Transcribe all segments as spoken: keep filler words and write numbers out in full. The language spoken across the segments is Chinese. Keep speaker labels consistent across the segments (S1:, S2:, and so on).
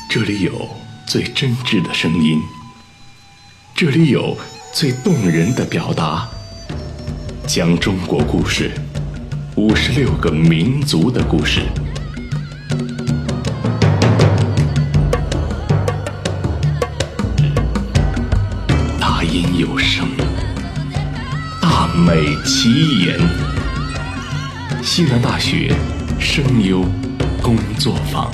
S1: 这里有最真挚的声音，这里有最动人的表达，讲中国故事，五十六个民族的故事。大音有声，大美其言。西南大学声优工作坊。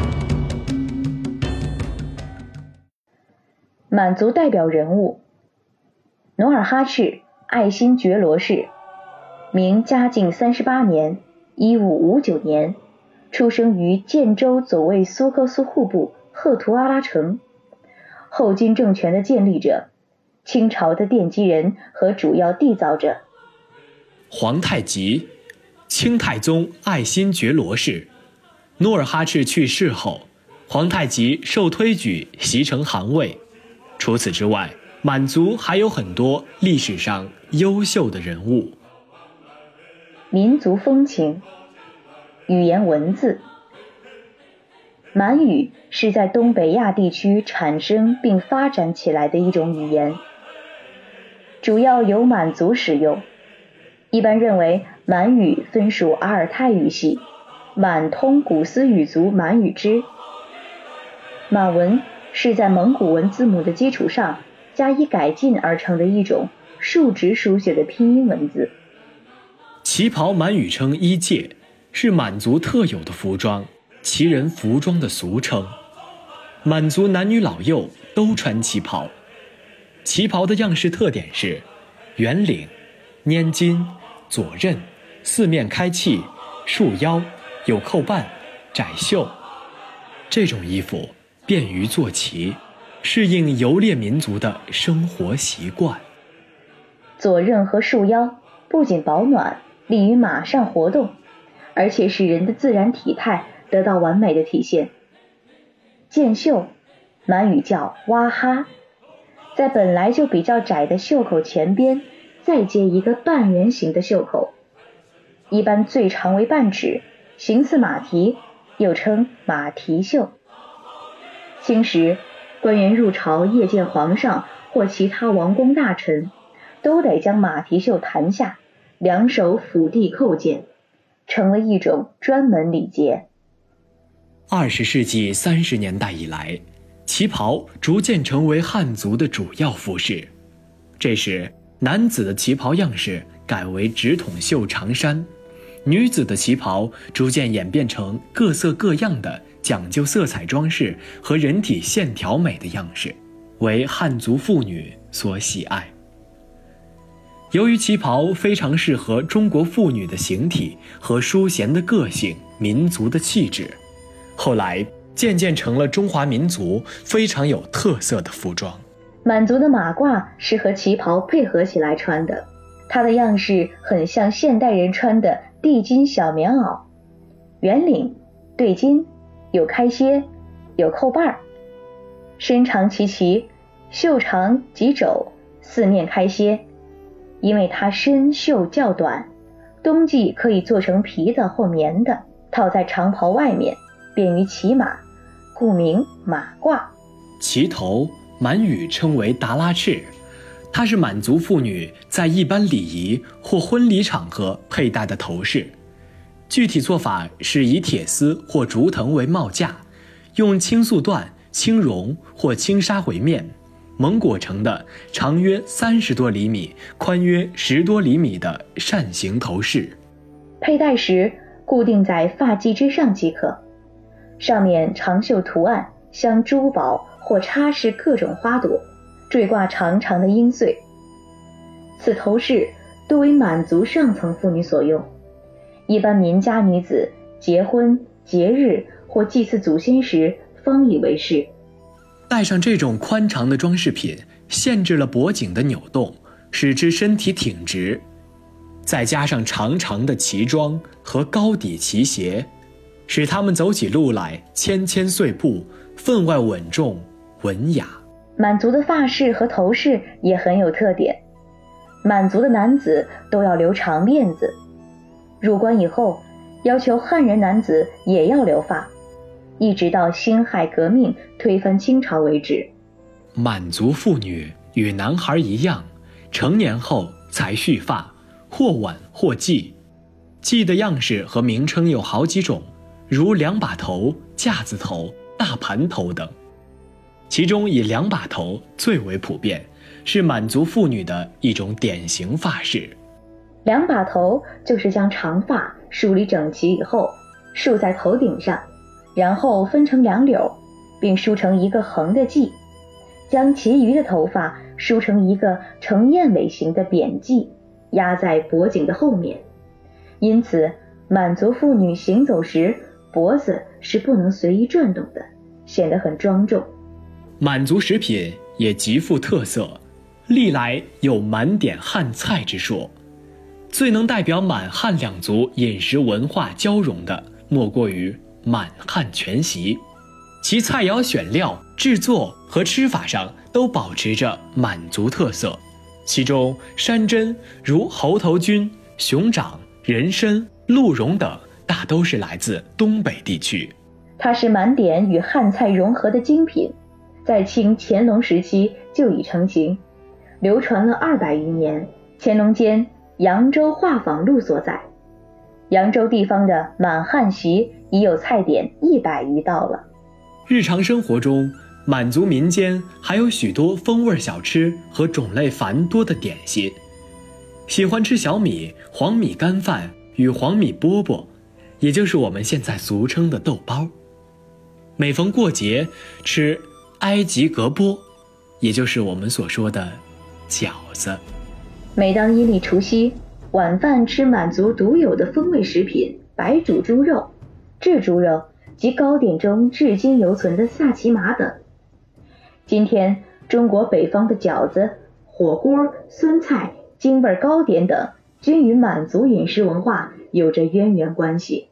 S2: 满族代表人物努尔哈赤，爱新觉罗氏，明嘉靖三十八年（一五五九年），出生于建州左卫苏克苏户部赫图阿拉城，后金政权的建立者，清朝的奠基人和主要缔造者。
S3: 皇太极，清太宗爱新觉罗氏。努尔哈赤去世后，皇太极受推举袭成汗位。除此之外，满族还有很多历史上优秀的人物。
S2: 民族风情，语言文字。满语是在东北亚地区产生并发展起来的一种语言，主要由满族使用。一般认为满语分属阿尔泰语系，满通古斯语族满语支。满文是在蒙古文字母的基础上加以改进而成的一种竖直书写的拼音文字。
S3: 旗袍满语称衣介，是满族特有的服装，旗人服装的俗称。满族男女老幼都穿旗袍。旗袍的样式特点是圆领、粘襟、左衽、四面开气、束腰、有扣半、窄袖。这种衣服便于坐骑，适应游猎民族的生活习惯。
S2: 左衽和束腰不仅保暖，利于马上活动，而且使人的自然体态得到完美的体现。箭袖，满语叫哇哈，在本来就比较窄的袖口前边再接一个半圆形的袖口，一般最长为半指，形似马蹄，又称马蹄袖。清时，官员入朝谒见皇上或其他王公大臣，都得将马蹄袖弹下，两手抚地叩见，成了一种专门礼节。
S3: 二十世纪三十年代以来，旗袍逐渐成为汉族的主要服饰。这时，男子的旗袍样式改为直筒袖长衫，女子的旗袍逐渐演变成各色各样的讲究色彩装饰和人体线条美的样式，为汉族妇女所喜爱。由于旗袍非常适合中国妇女的形体和淑贤的个性、民族的气质，后来渐渐成了中华民族非常有特色的服装。
S2: 满族的马褂是和旗袍配合起来穿的，它的样式很像现代人穿的地襟小棉袄，圆领、对襟，有开楔，有扣瓣，身长齐齐，袖长及肘，四面开楔。因为它身袖较短，冬季可以做成皮的或棉的，套在长袍外面，便于骑马，故名马褂。
S3: 旗头满语称为达拉赤，它是满族妇女在一般礼仪或婚礼场合佩戴的头饰。具体做法是以铁丝或竹藤为帽架，用青素缎、青绒或青纱为面，蒙裹成的长约三十多厘米、宽约十多厘米的扇形头饰。
S2: 佩戴时固定在发髻之上即可，上面长绣图案，镶珠宝或插饰各种花朵，坠挂长长的缨穗。此头饰多为满族上层妇女所用，一般民家女子结婚、节日或祭祀祖先时方以为饰。
S3: 戴上这种宽长的装饰品，限制了脖颈的扭动，使之身体挺直。再加上长长的旗装和高底旗鞋，使他们走起路来纤纤碎步，分外稳重文雅。
S2: 满族的发饰和头饰也很有特点，满族的男子都要留长辫子，入关以后要求汉人男子也要留发， 一直到辛亥革命推翻清朝为止。
S3: 满族妇女与男孩一样，成年后才蓄发，或晚或髻。髻的样式和名称有好几种，如两把头、架子头、大盘头等。其中以两把头最为普遍，是满族妇女的一种典型发饰。
S2: 两把头就是将长发梳理整齐以后，束在头顶上，然后分成两绺，并梳成一个横的髻，将其余的头发梳成一个呈燕尾形的扁髻，压在脖颈的后面。因此，满族妇女行走时，脖子是不能随意转动的，显得很庄重。
S3: 满族食品也极富特色，历来有满点汉菜之说。最能代表满汉两族饮食文化交融的，莫过于满汉全席，其菜肴选料、制作和吃法上都保持着满族特色。其中山珍如猴头菌、熊掌、人参、鹿茸等，大都是来自东北地区。
S2: 它是满点与汉菜融合的精品，在清乾隆时期就已成型，流传了二百余年。乾隆间扬州画舫录所载，扬州地方的满汉席已有菜点一百余道了。
S3: 日常生活中，满族民间还有许多风味小吃和种类繁多的点心。喜欢吃小米、黄米干饭与黄米饽饽，也就是我们现在俗称的豆包。每逢过节吃埃及格饽，也就是我们所说的饺子。
S2: 每当阴历除夕，晚饭吃满族独有的风味食品白煮猪肉、炙猪肉及糕点中至今犹存的萨其马等。今天中国北方的饺子、火锅、酸菜、京味糕点等均与满族饮食文化有着渊源关系。